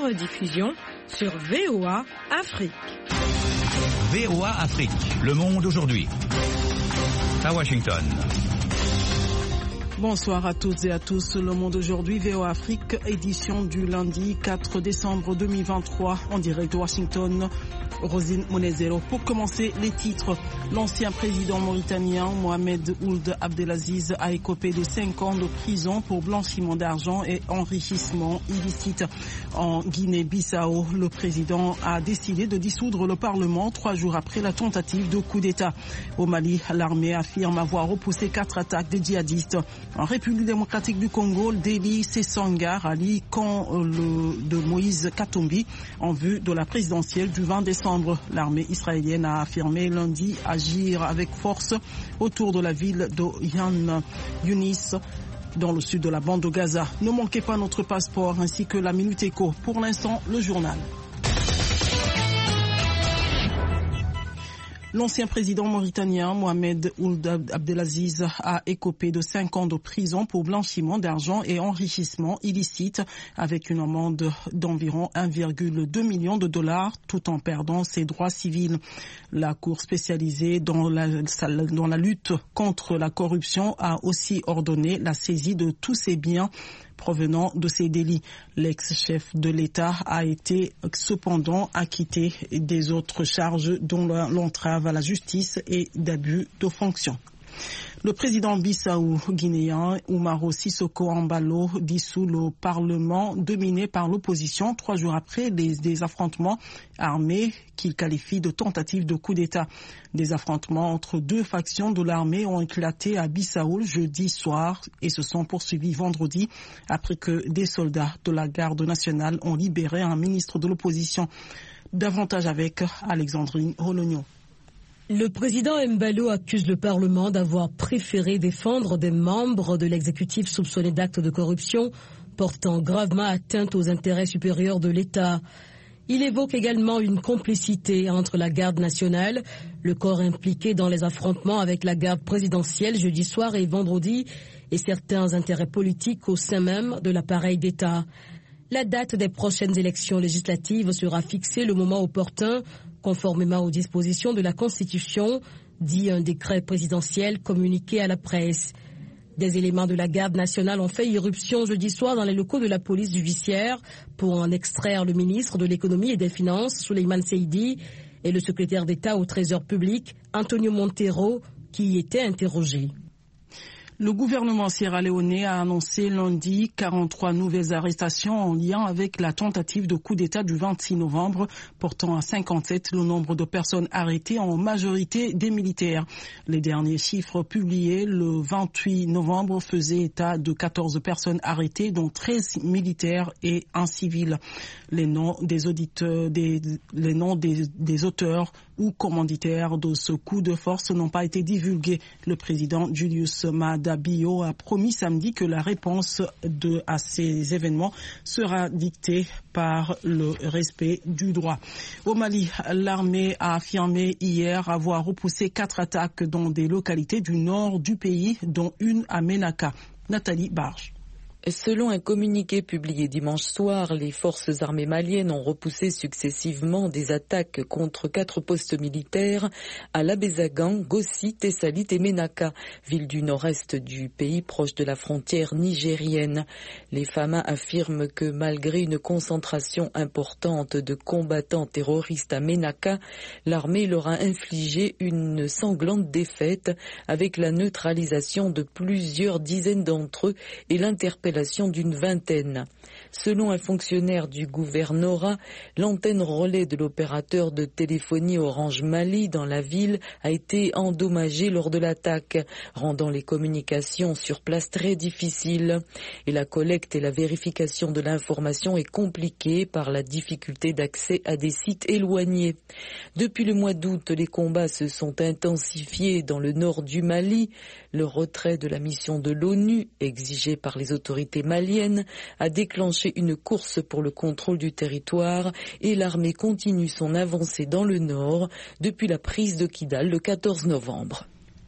rediffusion sur VOA Afrique. VOA Afrique, le monde aujourd'hui. À Washington. Bonsoir à toutes et à tous. Le monde aujourd'hui, VOA Afrique, édition du lundi 4 décembre 2023, en direct de Washington. Rosine Monezero. Pour commencer, les titres. L'ancien président mauritanien Mohamed Ould Abdelaziz a écopé de 5 ans de prison pour blanchiment d'argent et enrichissement illicite. En Guinée-Bissau, le président a décidé de dissoudre le Parlement 3 jours après la tentative de coup d'État. Au Mali, l'armée affirme avoir repoussé 4 attaques des djihadistes. En République démocratique du Congo, Déby Sessanga rallie camp de Moïse Katumbi en vue de la présidentielle du 20 décembre. L'armée israélienne a affirmé lundi agir avec force autour de la ville de Khan Younis dans le sud de la bande de Gaza. Ne manquez pas notre passeport ainsi que la Minute Éco. Pour l'instant, le journal. L'ancien président mauritanien Mohamed Ould Abdelaziz a écopé de 5 ans de prison pour blanchiment d'argent et enrichissement illicite avec une amende d'environ 1,2 million de dollars tout en perdant ses droits civils. La Cour spécialisée dans la lutte contre la corruption a aussi ordonné la saisie de tous ses biens provenant de ces délits. L'ex-chef de l'État a été cependant acquitté des autres charges dont l'entrave à la justice et d'abus de fonction. Le président bissau-guinéen Umaro Sissoko Embalo dissout le Parlement dominé par l'opposition 3 jours après des affrontements armés qu'il qualifie de tentative de coup d'État. Des affrontements entre 2 factions de l'armée ont éclaté à Bissau jeudi soir et se sont poursuivis vendredi après que des soldats de la garde nationale ont libéré un ministre de l'opposition. Davantage avec Alexandrine Rologno. Le président Embalo accuse le Parlement d'avoir préféré défendre des membres de l'exécutif soupçonnés d'actes de corruption portant gravement atteinte aux intérêts supérieurs de l'État. Il évoque également une complicité entre la garde nationale, le corps impliqué dans les affrontements avec la garde présidentielle jeudi soir et vendredi, et certains intérêts politiques au sein même de l'appareil d'État. La date des prochaines élections législatives sera fixée le moment opportun, conformément aux dispositions de la Constitution, dit un décret présidentiel communiqué à la presse. Des éléments de la garde nationale ont fait irruption jeudi soir dans les locaux de la police judiciaire pour en extraire le ministre de l'économie et des finances, Souleymane Seydi, et le secrétaire d'État au Trésor public, Antonio Monteiro, qui y étaient interrogés. Le gouvernement sierra-léonais a annoncé lundi 43 nouvelles arrestations en lien avec la tentative de coup d'État du 26 novembre, portant à 57 le nombre de personnes arrêtées, en majorité des militaires. Les derniers chiffres publiés le 28 novembre faisaient état de 14 personnes arrêtées, dont 13 militaires et un civil. Les noms des auteurs ou commanditaires de ce coup de force n'ont pas été divulgués. Le président Julius Maada Bio a promis samedi que la réponse à ces événements sera dictée par le respect du droit. Au Mali, l'armée a affirmé hier avoir repoussé 4 attaques dans des localités du nord du pays, dont une à Ménaka. Nathalie Barge. Selon un communiqué publié dimanche soir, les forces armées maliennes ont repoussé successivement des attaques contre 4 postes militaires à Labézagan, Gossi, Tessalit et Ménaka, villes du nord-est du pays proche de la frontière nigérienne. Les FAMA affirment que malgré une concentration importante de combattants terroristes à Ménaka, l'armée leur a infligé une sanglante défaite avec la neutralisation de plusieurs dizaines d'entre eux et l'interpellation d'une vingtaine. Selon un fonctionnaire du gouvernorat, l'antenne relais de l'opérateur de téléphonie Orange Mali dans la ville a été endommagée lors de l'attaque, rendant les communications sur place très difficiles. Et la collecte et la vérification de l'information est compliquée par la difficulté d'accès à des sites éloignés. Depuis le mois d'août, les combats se sont intensifiés dans le nord du Mali. Le retrait de la mission de l'ONU, exigé par les autorités maliennes, a déclenché une course pour le contrôle du territoire et l'armée continue son avancée dans le nord depuis la prise de Kidal le 14 novembre.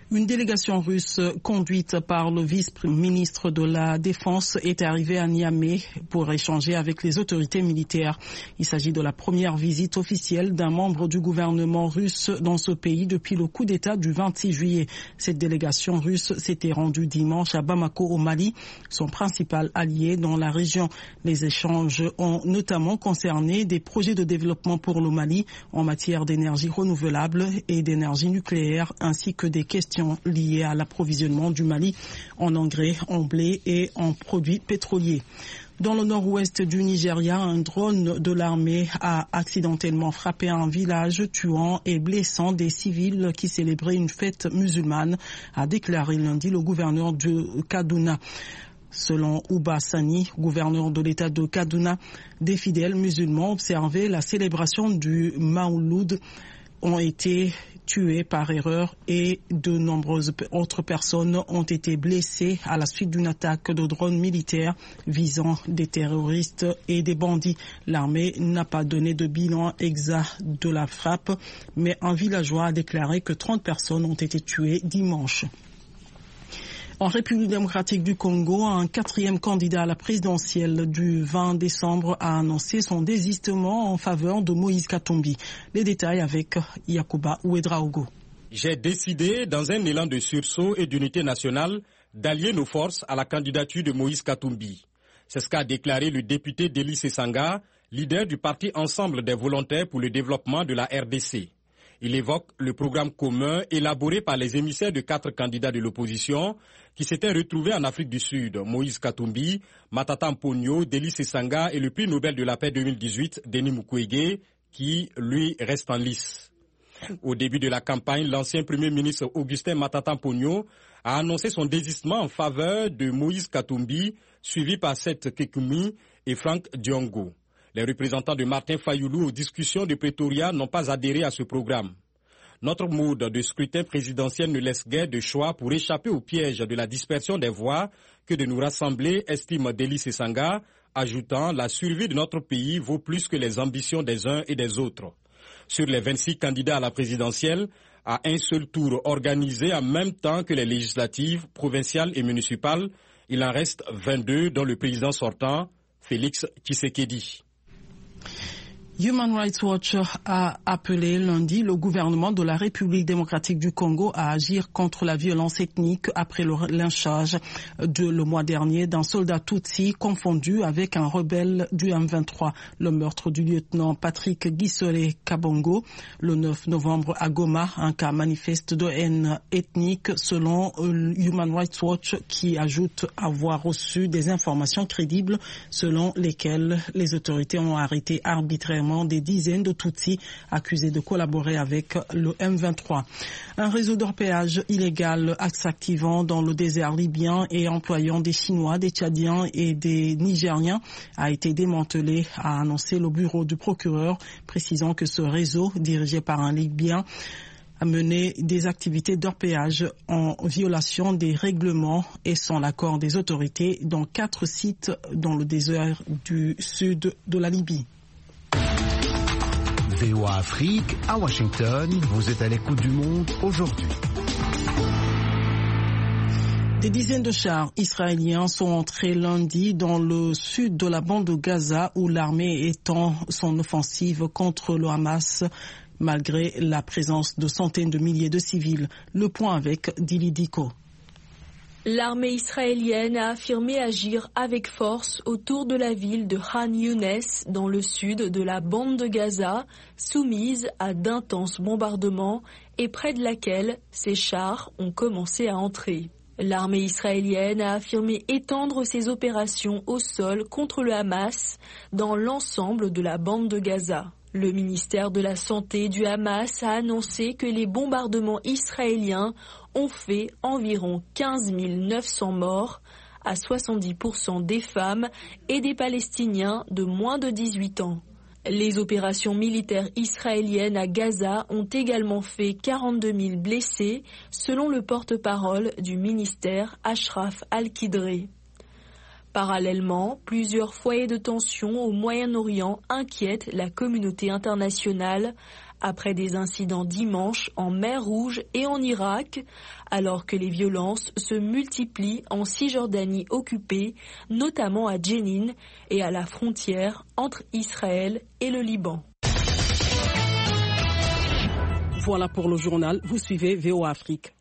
Une délégation russe conduite par le vice-ministre de la Défense est arrivée à Niamey pour échanger avec les autorités militaires. Il s'agit de la première visite officielle d'un membre du gouvernement russe dans ce pays depuis le coup d'État du 26 juillet. Cette délégation russe s'était rendue dimanche à Bamako au Mali, son principal allié dans la région. Les échanges ont notamment concerné des projets de développement pour le Mali en matière d'énergie renouvelable et d'énergie nucléaire, ainsi que des questions liées à l'approvisionnement du Mali en engrais, en blé et en produits pétroliers. Dans le nord-ouest du Nigeria, un drone de l'armée a accidentellement frappé un village, tuant et blessant des civils qui célébraient une fête musulmane, a déclaré lundi le gouverneur de Kaduna. Selon Uba Sani, gouverneur de l'État de Kaduna, des fidèles musulmans observaient la célébration du Maouloud ont été tués par erreur et de nombreuses autres personnes ont été blessées à la suite d'une attaque de drones militaires visant des terroristes et des bandits. L'armée n'a pas donné de bilan exact de la frappe, mais un villageois a déclaré que 30 personnes ont été tuées dimanche. En République démocratique du Congo, un quatrième candidat à la présidentielle du 20 décembre a annoncé son désistement en faveur de Moïse Katumbi. Les détails avec Yacouba Ouedraogo. J'ai décidé, dans un élan de sursaut et d'unité nationale, d'allier nos forces à la candidature de Moïse Katumbi. C'est ce qu'a déclaré le député Deli Sesanga, leader du parti Ensemble des volontaires pour le développement de la RDC. Il évoque le programme commun élaboré par les émissaires de 4 candidats de l'opposition qui s'étaient retrouvés en Afrique du Sud, Moïse Katumbi, Matata Mponyo, Deli Sesanga et le prix Nobel de la paix 2018, Denis Mukwege, qui, lui, reste en lice. Au début de la campagne, l'ancien Premier ministre Augustin Matata Mponyo a annoncé son désistement en faveur de Moïse Katumbi, suivi par Seth Kekumi et Frank Diongo. Les représentants de Martin Fayoulou aux discussions de Pretoria n'ont pas adhéré à ce programme. Notre mode de scrutin présidentiel ne laisse guère de choix pour échapper au piège de la dispersion des voix que de nous rassembler, estime Deli Sesanga, ajoutant « La survie de notre pays vaut plus que les ambitions des uns et des autres ». Sur les 26 candidats à la présidentielle, à un seul tour organisé en même temps que les législatives, provinciales et municipales, il en reste 22 dont le président sortant, Félix Tshisekedi. Human Rights Watch a appelé lundi le gouvernement de la République démocratique du Congo à agir contre la violence ethnique après le lynchage le mois dernier d'un soldat Tutsi confondu avec un rebelle du M23. Le meurtre du lieutenant Patrick Guissolé Kabongo le 9 novembre à Goma, un cas manifeste de haine ethnique selon Human Rights Watch, qui ajoute avoir reçu des informations crédibles selon lesquelles les autorités ont arrêté arbitrairement des dizaines de Tutsis accusés de collaborer avec le M23. Un réseau d'orpaillage illégal s'activant dans le désert libyen et employant des Chinois, des Tchadiens et des Nigériens a été démantelé, a annoncé le bureau du procureur, précisant que ce réseau, dirigé par un Libyen, a mené des activités d'orpaillage en violation des règlements et sans l'accord des autorités dans 4 sites dans le désert du sud de la Libye. VOA Afrique, à Washington, vous êtes à l'écoute du monde aujourd'hui. Des dizaines de chars israéliens sont entrés lundi dans le sud de la bande de Gaza où l'armée étend son offensive contre le Hamas malgré la présence de centaines de milliers de civils. Le point avec Dili Diko. L'armée israélienne a affirmé agir avec force autour de la ville de Khan Younes, dans le sud de la bande de Gaza, soumise à d'intenses bombardements et près de laquelle ses chars ont commencé à entrer. L'armée israélienne a affirmé étendre ses opérations au sol contre le Hamas dans l'ensemble de la bande de Gaza. Le ministère de la Santé du Hamas a annoncé que les bombardements israéliens ont fait environ 15 900 morts, à 70% des femmes et des Palestiniens de moins de 18 ans. Les opérations militaires israéliennes à Gaza ont également fait 42 000 blessés, selon le porte-parole du ministère Ashraf Al-Kidré. Parallèlement, plusieurs foyers de tension au Moyen-Orient inquiètent la communauté internationale, après des incidents dimanche en mer Rouge et en Irak, alors que les violences se multiplient en Cisjordanie occupée, notamment à Jenin et à la frontière entre Israël et le Liban. Voilà pour le journal, vous suivez VOA Afrique.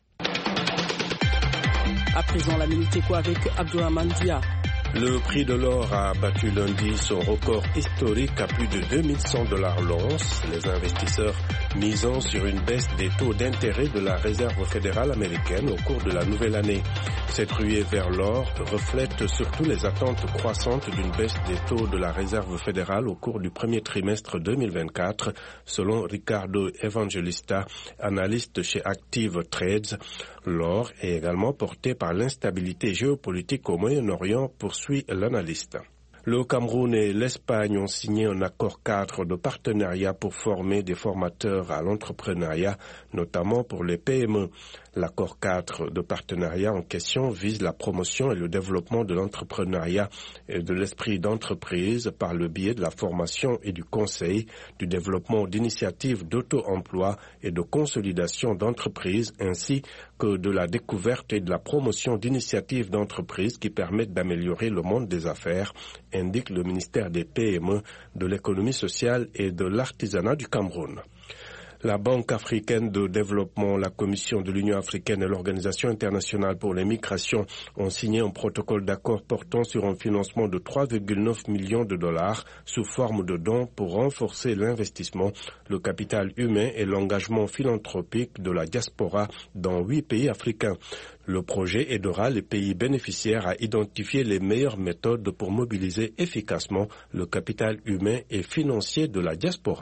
À présent, la Minute Éco avec Abdourahmane Dia. Le prix de l'or a battu lundi son record historique à plus de 2100 $ l'once. Les investisseurs misant sur une baisse des taux d'intérêt de la Réserve fédérale américaine au cours de la nouvelle année. Cette ruée vers l'or reflète surtout les attentes croissantes d'une baisse des taux de la Réserve fédérale au cours du premier trimestre 2024, selon Ricardo Evangelista, analyste chez Active Trades. L'or est également porté par l'instabilité géopolitique au Moyen-Orient, poursuit l'analyste. Le Cameroun et l'Espagne ont signé un accord cadre de partenariat pour former des formateurs à l'entrepreneuriat, notamment pour les PME. L'accord cadre de partenariat en question vise la promotion et le développement de l'entrepreneuriat et de l'esprit d'entreprise par le biais de la formation et du conseil, du développement d'initiatives d'auto-emploi et de consolidation d'entreprises, ainsi que de la découverte et de la promotion d'initiatives d'entreprises qui permettent d'améliorer le monde des affaires, indique le ministère des PME, de l'économie sociale et de l'artisanat du Cameroun. La Banque africaine de développement, la Commission de l'Union africaine et l'Organisation internationale pour les migrations ont signé un protocole d'accord portant sur un financement de 3,9 millions de dollars sous forme de dons pour renforcer l'investissement, le capital humain et l'engagement philanthropique de la diaspora dans 8 pays africains. Le projet aidera les pays bénéficiaires à identifier les meilleures méthodes pour mobiliser efficacement le capital humain et financier de la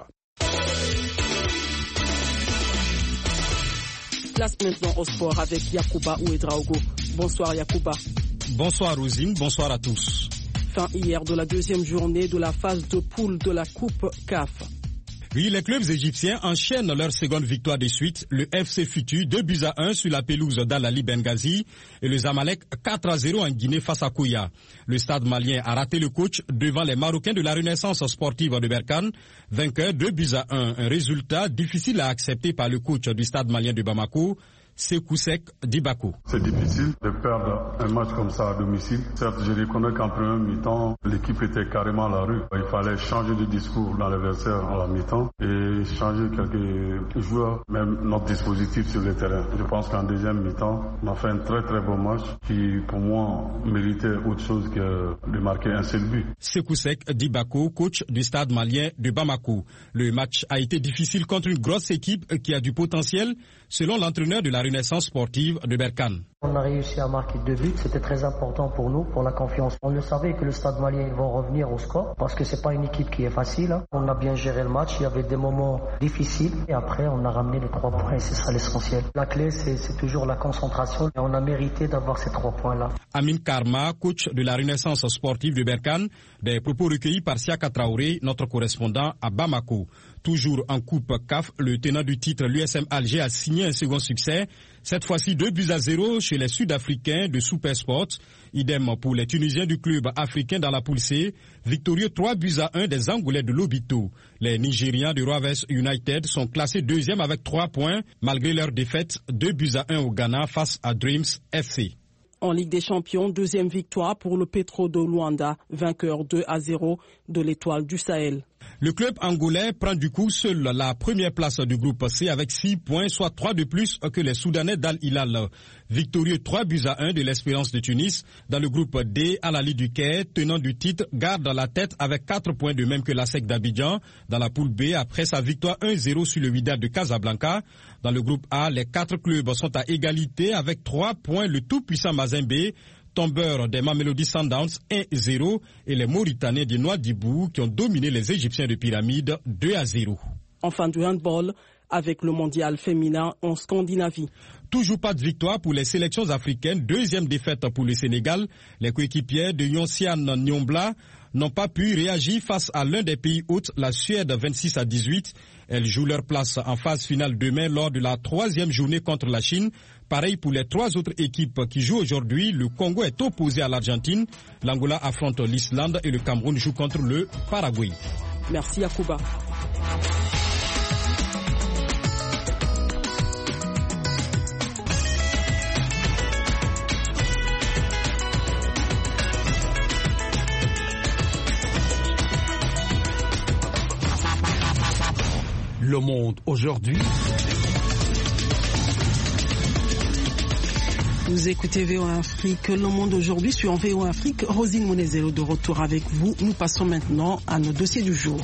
Place maintenant au sport avec Yacouba Ouedraogo. Bonsoir Yacouba. Bonsoir Rosine, bonsoir à tous. Fin hier de la deuxième journée de la phase de poule de la Coupe CAF. Oui, les clubs égyptiens enchaînent leur seconde victoire de suite. Le FC Futu 2-1 sur la pelouse d'Al-Ali Benghazi et le Zamalek 4-0 en Guinée face à Kouya. Le stade malien a raté le coach devant les Marocains de la Renaissance sportive de Berkane. Vainqueur 2-1, un résultat difficile à accepter par le coach du stade malien de Bamako, Sekousek Dibako. C'est difficile de perdre un match comme ça à domicile. Certes, je reconnais qu'en première mi-temps, l'équipe était carrément à la rue. Il fallait changer de discours dans l'adversaire à la mi-temps et changer quelques joueurs, même notre dispositif sur le terrain. Je pense qu'en deuxième mi-temps, on a fait un très très bon match qui, pour moi, méritait autre chose que de marquer un seul but. Sekousek Dibako, coach du stade malien de Bamako. Le match a été difficile contre une grosse équipe qui a du potentiel, selon l'entraîneur de la Renaissance sportive de Berkane. On a réussi à marquer 2 buts, c'était très important pour nous, pour la confiance. On le savait que le stade malien va revenir au score, parce que c'est pas une équipe qui est facile. On a bien géré le match, il y avait des moments difficiles, et après on a ramené les 3 points, et c'est ça l'essentiel. La clé, c'est toujours la concentration, et on a mérité d'avoir ces 3 points-là. Amin Karma, coach de la Renaissance sportive de Berkane, des propos recueillis par Siaka Traoré, notre correspondant à Bamako. Toujours en Coupe CAF, le tenant du titre, l'USM Alger, a signé un second succès. Cette fois-ci 2-0 chez les Sud-Africains de Supersport. Idem pour les Tunisiens du club africain dans la poule C. Victorieux 3-1 des Angolais de Lobito. Les Nigérians de Rovers United sont classés 2e avec 3 points, malgré leur défaite 2-1 au Ghana face à Dreams FC. En Ligue des Champions, deuxième victoire pour le Petro de Luanda, vainqueur 2-0 de l'Étoile du Sahel. Le club angolais prend du coup seul la première place du groupe C avec 6 points, soit 3 de plus que les Soudanais d'Al Hilal. Victorieux 3-1 de l'Espérance de Tunis. Dans le groupe D, Al-Ali du Caire, tenant du titre, garde la tête avec 4 points de même que la SEC d'Abidjan. Dans la poule B, après sa victoire 1-0 sur le Wydad de Casablanca. Dans le groupe A, les 4 clubs sont à égalité avec 3 points. Le tout-puissant Mazembe, tombeur des Mamelodi Sundowns 1-0 et les Mauritaniens du Nouadhibou qui ont dominé les Égyptiens de Pyramide 2-0. Enfin du handball avec le mondial féminin en Scandinavie. Toujours pas de victoire pour les sélections africaines, deuxième défaite pour le Sénégal. Les coéquipiers de Yonsian Nyombla n'ont pas pu réagir face à l'un des pays hôtes, la Suède 26-18. Elles jouent leur place en phase finale demain lors de la 3e journée contre la Chine. Pareil pour les 3 autres équipes qui jouent aujourd'hui. Le Congo est opposé à l'Argentine. L'Angola affronte l'Islande et le Cameroun joue contre le Paraguay. Merci Yacouba. Le Monde aujourd'hui. Vous écoutez VOA Afrique, Le Monde aujourd'hui sur VOA Afrique. Rosine Monezelo de retour avec vous. Nous passons maintenant à nos dossiers du jour.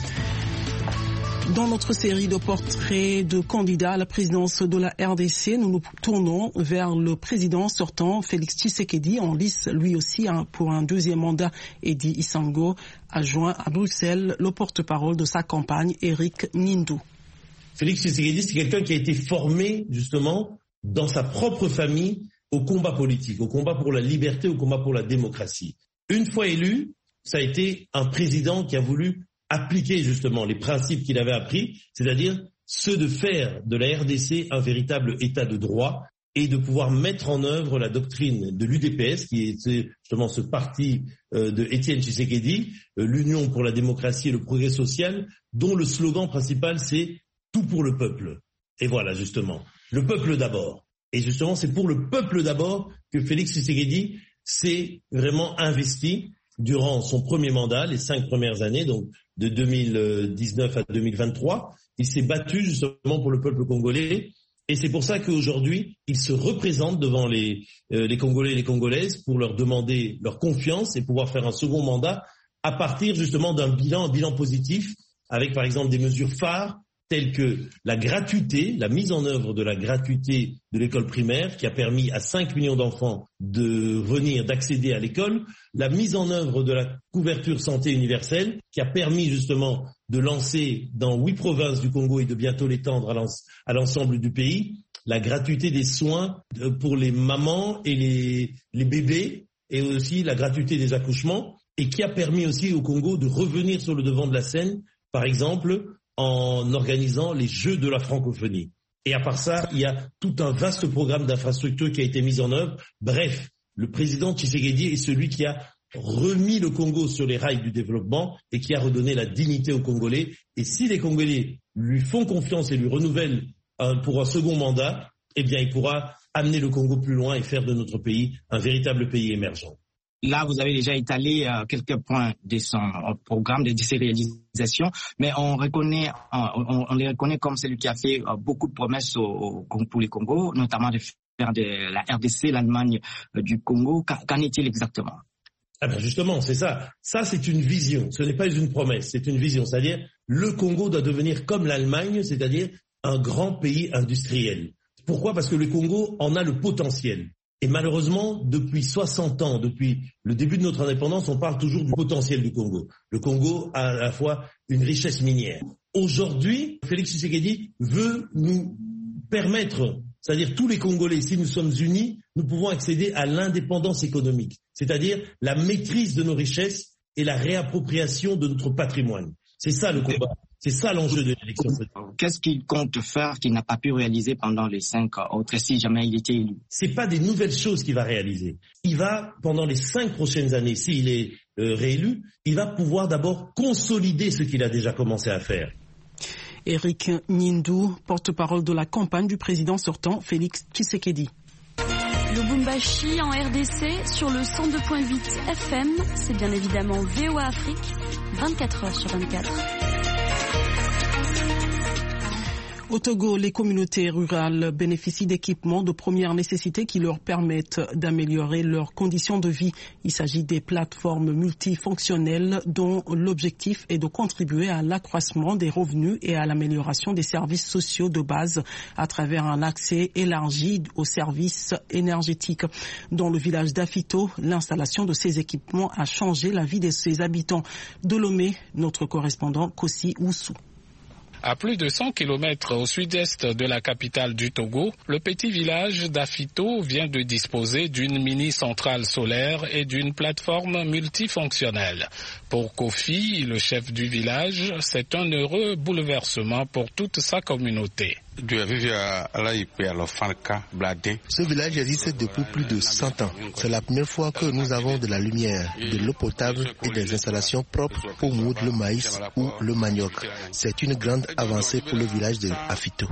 Dans notre série de portraits de candidats à la présidence de la RDC, nous nous tournons vers le président sortant, Félix Tshisekedi, en lice lui aussi pour un deuxième mandat. Edi Isango a joint à Bruxelles le porte-parole de sa campagne, Eric Nindou. Félix Tshisekedi, c'est quelqu'un qui a été formé justement dans sa propre famille au combat politique, au combat pour la liberté, au combat pour la démocratie. Une fois élu, ça a été un président qui a voulu appliquer justement les principes qu'il avait appris, c'est-à-dire ceux de faire de la RDC un véritable état de droit et de pouvoir mettre en œuvre la doctrine de l'UDPS, qui était justement ce parti de Étienne Tshisekedi, l'Union pour la démocratie et le progrès social, dont le slogan principal c'est « tout pour le peuple ». Et voilà justement, le peuple d'abord. Et justement, c'est pour le peuple d'abord que Félix Tshisekedi s'est vraiment investi durant son premier mandat, les 5 premières années, donc de 2019 à 2023. Il s'est battu justement pour le peuple congolais. Et c'est pour ça qu'aujourd'hui, il se représente devant les Congolais et les Congolaises pour leur demander leur confiance et pouvoir faire un second mandat à partir justement d'un bilan positif, avec par exemple des mesures phares telles que la gratuité, la mise en œuvre de la gratuité de l'école primaire qui a permis à 5 millions d'enfants d'accéder à l'école, la mise en œuvre de la couverture santé universelle qui a permis justement de lancer dans 8 provinces du Congo et de bientôt l'étendre à l'ensemble du pays, la gratuité des soins pour les mamans et les bébés et aussi la gratuité des accouchements et qui a permis aussi au Congo de revenir sur le devant de la scène, par exemple, en organisant les Jeux de la francophonie. Et à part ça, il y a tout un vaste programme d'infrastructures qui a été mis en œuvre. Bref, le président Tshisekedi est celui qui a remis le Congo sur les rails du développement et qui a redonné la dignité aux Congolais. Et si les Congolais lui font confiance et lui renouvellent pour un second mandat, eh bien, il pourra amener le Congo plus loin et faire de notre pays un véritable pays émergent. Là, vous avez déjà étalé quelques points de son programme de décéréalisation, mais on les reconnaît comme celui qui a fait beaucoup de promesses pour les Congo, notamment de faire de la RDC l'Allemagne du Congo. Qu'en est-il exactement? Ah ben justement, c'est ça. Ça, c'est une vision. Ce n'est pas une promesse, c'est une vision. C'est-à-dire, le Congo doit devenir comme l'Allemagne, c'est-à-dire un grand pays industriel. Pourquoi? Parce que le Congo en a le potentiel. Et malheureusement, depuis 60 ans, depuis le début de notre indépendance, on parle toujours du potentiel du Congo. Le Congo a à la fois une richesse minière. Aujourd'hui, Félix Tshisekedi veut nous permettre, c'est-à-dire tous les Congolais, si nous sommes unis, nous pouvons accéder à l'indépendance économique, c'est-à-dire la maîtrise de nos richesses et la réappropriation de notre patrimoine. C'est ça le combat. C'est ça l'enjeu de l'élection. Qu'est-ce qu'il compte faire qu'il n'a pas pu réaliser pendant les 5 autres, si jamais il était élu? C'est pas des nouvelles choses qu'il va réaliser. Il va, pendant les 5 prochaines années, s'il est réélu, il va pouvoir d'abord consolider ce qu'il a déjà commencé à faire. Eric Nindou, porte-parole de la campagne du président sortant, Félix Tshisekedi. Lubumbashi en RDC sur le 102.8 FM, c'est bien évidemment VOA Afrique, 24 heures sur 24. Au Togo, les communautés rurales bénéficient d'équipements de première nécessité qui leur permettent d'améliorer leurs conditions de vie. Il s'agit des plateformes multifonctionnelles dont l'objectif est de contribuer à l'accroissement des revenus et à l'amélioration des services sociaux de base à travers un accès élargi aux services énergétiques. Dans le village d'Afito, l'installation de ces équipements a changé la vie de ses habitants. De Lomé, notre correspondant Kossi Oussou. À plus de 100 km au sud-est de la capitale du Togo, le petit village d'Afito vient de disposer d'une mini-centrale solaire et d'une plateforme multifonctionnelle. Pour Kofi, le chef du village, c'est un heureux bouleversement pour toute sa communauté. Ce village existe depuis plus de 100 ans. C'est la première fois que nous avons de la lumière, de l'eau potable et des installations propres pour moudre le maïs ou le manioc. C'est une grande avancée pour le village de Afito.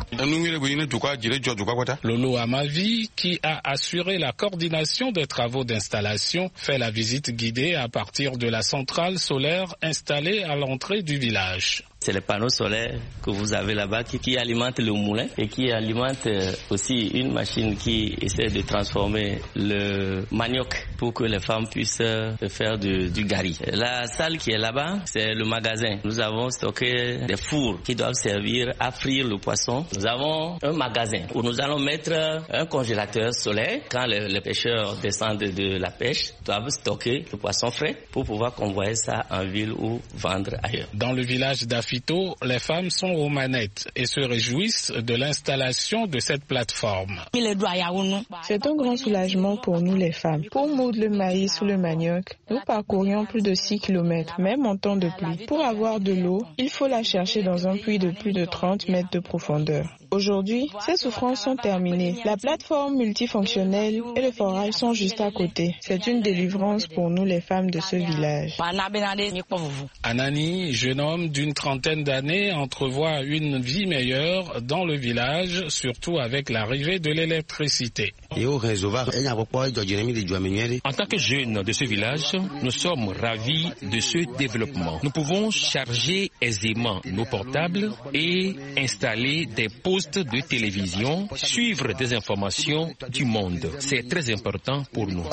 Lolo Amavi, qui a assuré la coordination des travaux d'installation, fait la visite guidée à partir de la centrale solaire installée à l'entrée du village. C'est les panneaux solaires que vous avez là-bas qui alimentent le moulin et qui alimentent aussi une machine qui essaie de transformer le manioc pour que les femmes puissent faire du gari. La salle qui est là-bas, c'est le magasin. Nous avons stocké des fours qui doivent servir à frire le poisson. Nous avons un magasin où nous allons mettre un congélateur solaire. Quand les pêcheurs descendent de la pêche, ils doivent stocker le poisson frais pour pouvoir convoyer ça en ville ou vendre ailleurs. Dans le village d'Afito, les femmes sont aux manettes et se réjouissent de l'installation de cette plateforme. C'est un grand soulagement pour nous les femmes. Pour moudre le maïs ou le manioc, nous parcourions plus de 6 km, même en temps de pluie. Pour avoir de l'eau, il faut la chercher dans un puits de plus de 30 mètres de profondeur. Aujourd'hui, ces souffrances sont terminées. La plateforme multifonctionnelle et le forage sont juste à côté. C'est une délivrance pour nous les femmes de ce village. Anani, jeune homme d'une trentaine d'années, entrevoit une vie meilleure dans le village, surtout avec l'arrivée de l'électricité. En tant que jeunes de ce village, nous sommes ravis de ce développement. Nous pouvons charger aisément nos portables et installer des postes de télévision, suivre des informations du monde. C'est très important pour nous.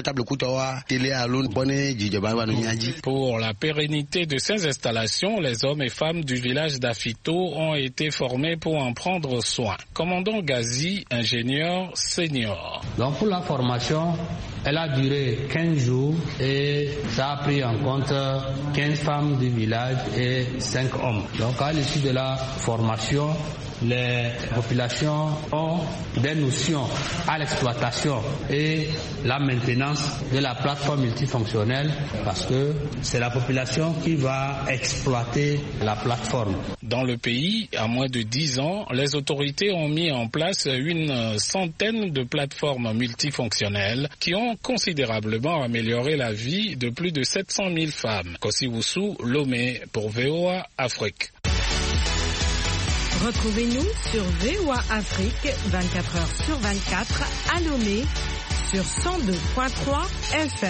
Pour la pérennité de ces installations, les hommes et femmes du village d'Afito ont été formés pour en prendre soin. Commandant Gazi, ingénieur senior. Donc pour la formation, elle a duré 15 jours et ça a pris en compte 15 femmes du village et 5 hommes. Donc à l'issue de la formation, les populations ont des notions à l'exploitation et la maintenance de la plateforme multifonctionnelle parce que c'est la population qui va exploiter la plateforme. Dans le pays, à moins de 10 ans, les autorités ont mis en place une centaine de plateformes multifonctionnelles qui ont considérablement amélioré la vie de plus de 700 000 femmes. Kossi Woussou, Lomé pour VOA Afrique. Retrouvez-nous sur VOA Afrique 24h sur 24 à Lomé sur 102.3 FM.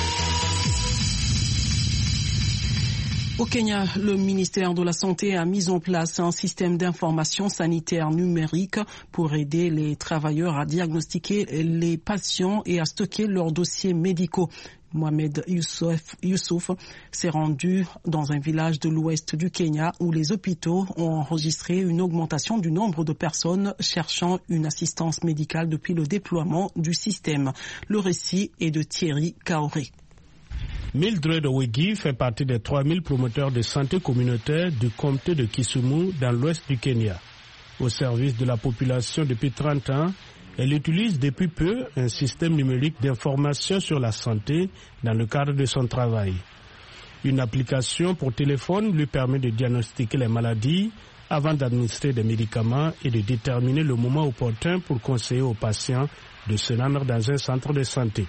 Au Kenya, le ministère de la Santé a mis en place un système d'information sanitaire numérique pour aider les travailleurs à diagnostiquer les patients et à stocker leurs dossiers médicaux. Mohamed Youssouf s'est rendu dans un village de l'ouest du Kenya où les hôpitaux ont enregistré une augmentation du nombre de personnes cherchant une assistance médicale depuis le déploiement du système. Le récit est de Thierry Kaoré. Mildred Owegi fait partie des 3000 promoteurs de santé communautaire du comté de Kisumu dans l'ouest du Kenya. Au service de la population depuis 30 ans, elle utilise depuis peu un système numérique d'information sur la santé dans le cadre de son travail. Une application pour téléphone lui permet de diagnostiquer les maladies avant d'administrer des médicaments et de déterminer le moment opportun pour conseiller aux patients de se rendre dans un centre de santé.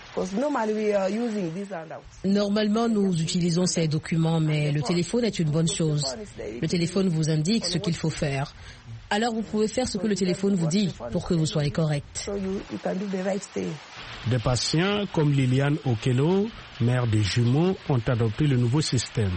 Normalement, nous utilisons ces documents, mais le téléphone est une bonne chose. Le téléphone vous indique ce qu'il faut faire. Alors vous pouvez faire ce que le téléphone vous dit pour que vous soyez correct. Des patients comme Liliane Okelo, mère des jumeaux, ont adopté le nouveau système.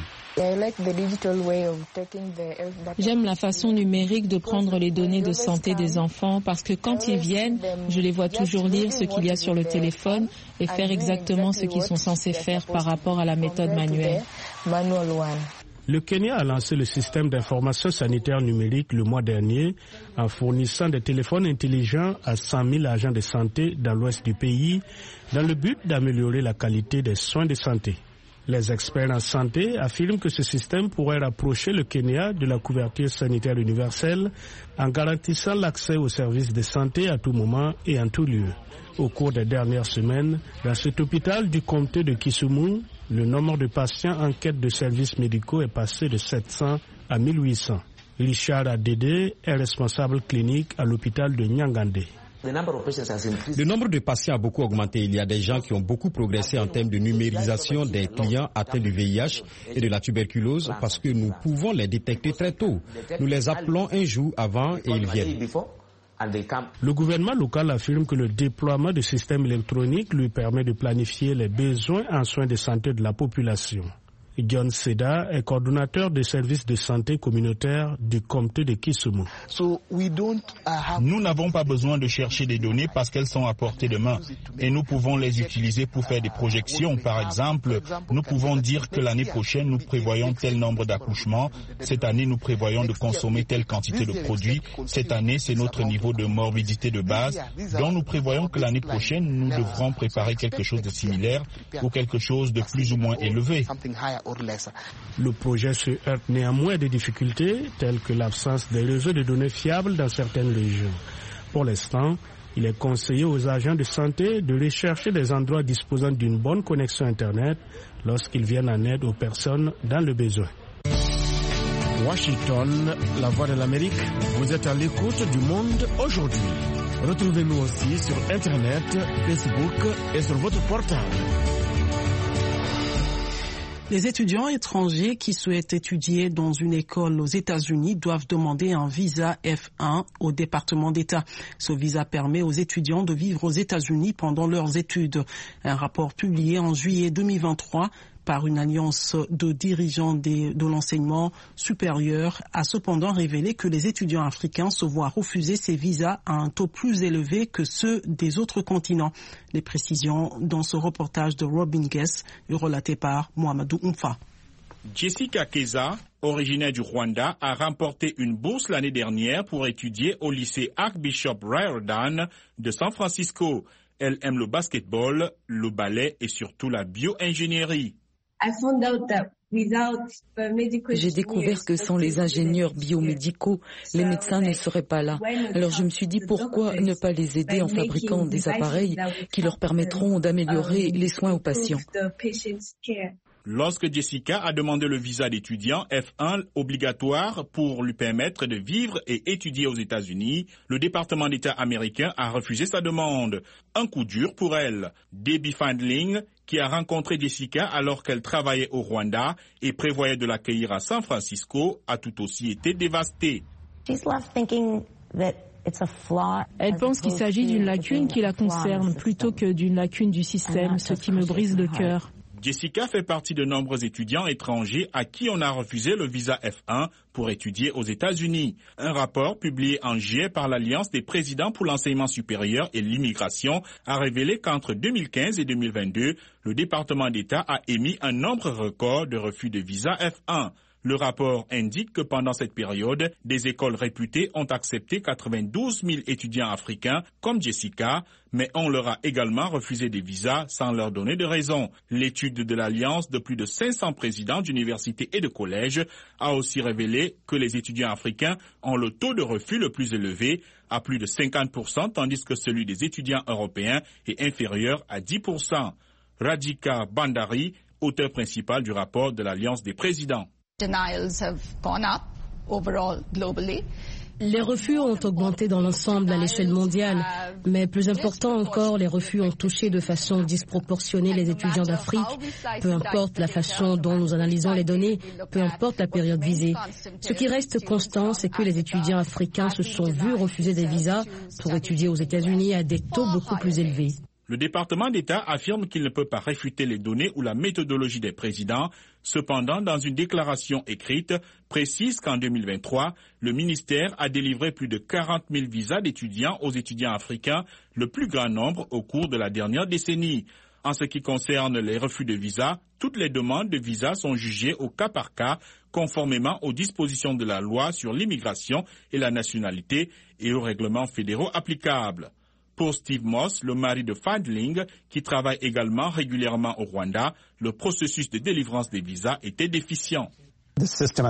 J'aime la façon numérique de prendre les données de santé des enfants parce que quand ils viennent, je les vois toujours lire ce qu'il y a sur le téléphone et faire exactement ce qu'ils sont censés faire par rapport à la méthode manuelle. Le Kenya a lancé le système d'information sanitaire numérique le mois dernier en fournissant des téléphones intelligents à 100 000 agents de santé dans l'ouest du pays dans le but d'améliorer la qualité des soins de santé. Les experts en santé affirment que ce système pourrait rapprocher le Kenya de la couverture sanitaire universelle en garantissant l'accès aux services de santé à tout moment et en tout lieu. Au cours des dernières semaines, dans cet hôpital du comté de Kisumu, le nombre de patients en quête de services médicaux est passé de 700 à 1800. Richard Adede est responsable clinique à l'hôpital de Nyangande. Le nombre de patients a beaucoup augmenté. Il y a des gens qui ont beaucoup progressé en termes de numérisation des clients atteints du VIH et de la tuberculose parce que nous pouvons les détecter très tôt. Nous les appelons un jour avant et ils viennent. Le gouvernement local affirme que le déploiement de systèmes électroniques lui permet de planifier les besoins en soins de santé de la population. John Seda est coordonnateur des services de santé communautaire du comté de Kisumu. Nous n'avons pas besoin de chercher des données parce qu'elles sont à portée de main et nous pouvons les utiliser pour faire des projections. Par exemple, nous pouvons dire que l'année prochaine, nous prévoyons tel nombre d'accouchements. Cette année, nous prévoyons de consommer telle quantité de produits. Cette année, c'est notre niveau de morbidité de base. Donc, nous prévoyons que l'année prochaine, nous devrons préparer quelque chose de similaire ou quelque chose de plus ou moins élevé. Le projet se heurte néanmoins à des difficultés telles que l'absence de réseaux de données fiables dans certaines régions. Pour l'instant, il est conseillé aux agents de santé de rechercher des endroits disposant d'une bonne connexion Internet lorsqu'ils viennent en aide aux personnes dans le besoin. Washington, la voix de l'Amérique, vous êtes à l'écoute du monde aujourd'hui. Retrouvez-nous aussi sur Internet, Facebook et sur votre portable. Les étudiants étrangers qui souhaitent étudier dans une école aux États-Unis doivent demander un visa F1 au département d'État. Ce visa permet aux étudiants de vivre aux États-Unis pendant leurs études. Un rapport publié en juillet 2023 par une alliance de dirigeants de l'enseignement supérieur a cependant révélé que les étudiants africains se voient refuser ces visas à un taux plus élevé que ceux des autres continents. Les précisions dans ce reportage de Robin Guess, relaté par Mohamedou Oumfa. Jessica Keza, originaire du Rwanda, a remporté une bourse l'année dernière pour étudier au lycée Archbishop Riordan de San Francisco. Elle aime le basketball, le ballet et surtout la bio-ingénierie. J'ai découvert que sans les ingénieurs biomédicaux, les médecins ne seraient pas là. Alors je me suis dit pourquoi ne pas les aider en fabriquant des appareils qui leur permettront d'améliorer les soins aux patients. Lorsque Jessica a demandé le visa d'étudiant F1 obligatoire pour lui permettre de vivre et étudier aux États-Unis, le département d'État américain a refusé sa demande. Un coup dur pour elle. Debbie Fandling, qui a rencontré Jessica alors qu'elle travaillait au Rwanda et prévoyait de l'accueillir à San Francisco, a tout aussi été dévastée. Elle pense qu'il s'agit d'une lacune qui la concerne plutôt que d'une lacune du système, ce qui me brise le cœur. Jessica fait partie de nombreux étudiants étrangers à qui on a refusé le visa F1 pour étudier aux États-Unis. Un rapport publié en juillet par l'Alliance des présidents pour l'enseignement supérieur et l'immigration a révélé qu'entre 2015 et 2022, le département d'État a émis un nombre record de refus de visa F1. Le rapport indique que pendant cette période, des écoles réputées ont accepté 92 000 étudiants africains comme Jessica, mais on leur a également refusé des visas sans leur donner de raison. L'étude de l'Alliance de plus de 500 présidents d'universités et de collèges a aussi révélé que les étudiants africains ont le taux de refus le plus élevé, à plus de 50%, tandis que celui des étudiants européens est inférieur à 10%. Radhika Bandari, auteur principal du rapport de l'Alliance des présidents. Les refus ont augmenté dans l'ensemble à l'échelle mondiale, mais plus important encore, les refus ont touché de façon disproportionnée les étudiants d'Afrique, peu importe la façon dont nous analysons les données, peu importe la période visée. Ce qui reste constant, c'est que les étudiants africains se sont vus refuser des visas pour étudier aux États-Unis à des taux beaucoup plus élevés. Le département d'État affirme qu'il ne peut pas réfuter les données ou la méthodologie des présidents. Cependant, dans une déclaration écrite, précise qu'en 2023, le ministère a délivré plus de 40 000 visas d'étudiants aux étudiants africains, le plus grand nombre au cours de la dernière décennie. En ce qui concerne les refus de visa, toutes les demandes de visa sont jugées au cas par cas, conformément aux dispositions de la loi sur l'immigration et la nationalité et aux règlements fédéraux applicables. Pour Steve Moss, le mari de Fandling, qui travaille également régulièrement au Rwanda, le processus de délivrance des visas était déficient. Le système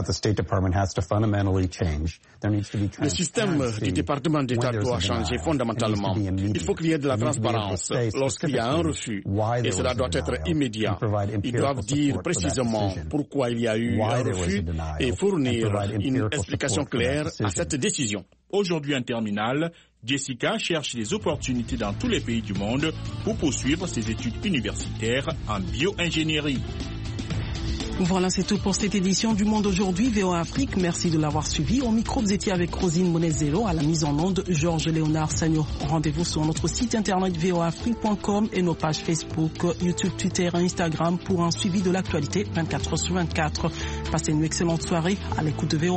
du département d'État doit changer fondamentalement. Il faut qu'il y ait de la transparence lorsqu'il y a un refus et cela doit être immédiat. Ils doivent dire précisément pourquoi il y a eu un refus et fournir une explication claire à cette décision. Aujourd'hui en terminale, Jessica cherche des opportunités dans tous les pays du monde pour poursuivre ses études universitaires en bio-ingénierie. Voilà, c'est tout pour cette édition du Monde aujourd'hui, VOA Afrique. Merci de l'avoir suivi. Au micro, vous étiez avec Rosine Monezelo, à la mise en onde, Georges Léonard Sagno. Rendez-vous sur notre site internet voaafrique.com et nos pages Facebook, YouTube, Twitter et Instagram pour un suivi de l'actualité 24h sur 24. Passez une excellente soirée à l'écoute de VOA.